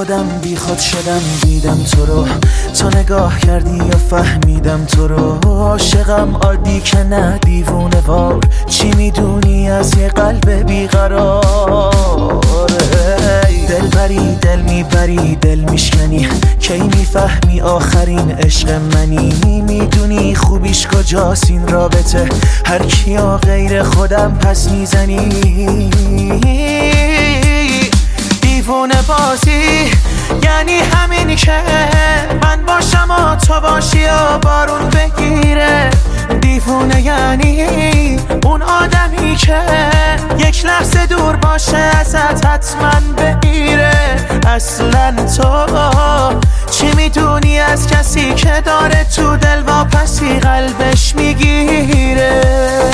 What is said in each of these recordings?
خودم بی خود شدم دیدم تو رو، تو نگاه کردی و فهمیدم تو رو. عاشقم عادی که نه دیوونه وار، چی میدونی از یه قلب بیقرار؟ دل بری دل میبری دل میشکنی، کی میفهمی آخرین عشق منی؟ میدونی خوبیش کجاست این رابطه، هر کیا غیر خودم پس میزنی. دیوونه بازی یعنی همین که من باشم و تو باشی و بارون بگیره. دیوونه یعنی اون آدمی که یک لحظه دور باشه ازت حتما بمیره. اصلا تو چی میدونی از کسی که داره تو دل واپسی قلبش میگیره؟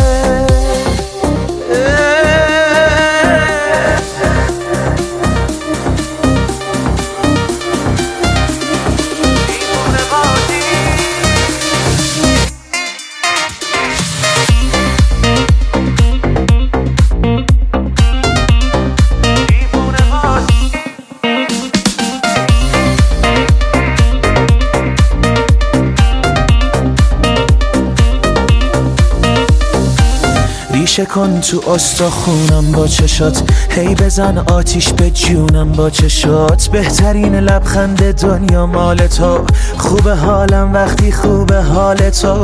ریشه کن تو استخونم با چشات، هی بزن آتیش به جونم با چشات. بهترین لبخند دنیا مال تو، خوب حالم وقتی خوب حال تو.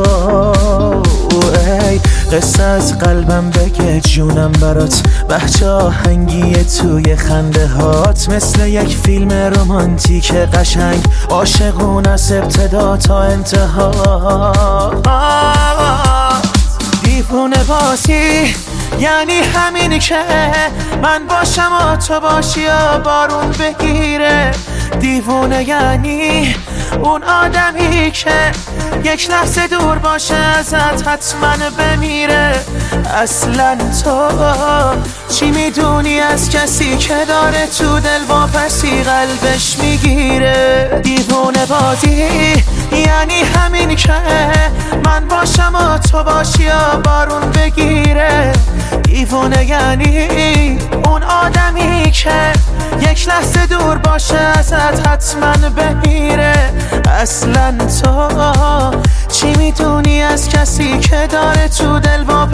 ای قصه از قلبم بگه جونم برات، بچه آهنگی توی خنده هات. مثل یک فیلم رمانتیک قشنگ، عاشقون از ابتدا تا انتها. دیوونه بازی یعنی همینی که من باشم و تو باشی و بارون بگیره. دیوونه یعنی اون آدمی که یک لحظه دور باشه ازت حتما بمیره. اصلا تو چی میدونی از کسی که داره تو دل واپسی قلبش میگیره؟ دیوونه بازی یعنی همین که من باشم و تو باشی و بارون بگیره. دیوونه یعنی اون آدمی که یک لحظه دور باشه ازت حتما بمیره. اصلا تو چی میدونی از کسی که داره تو دل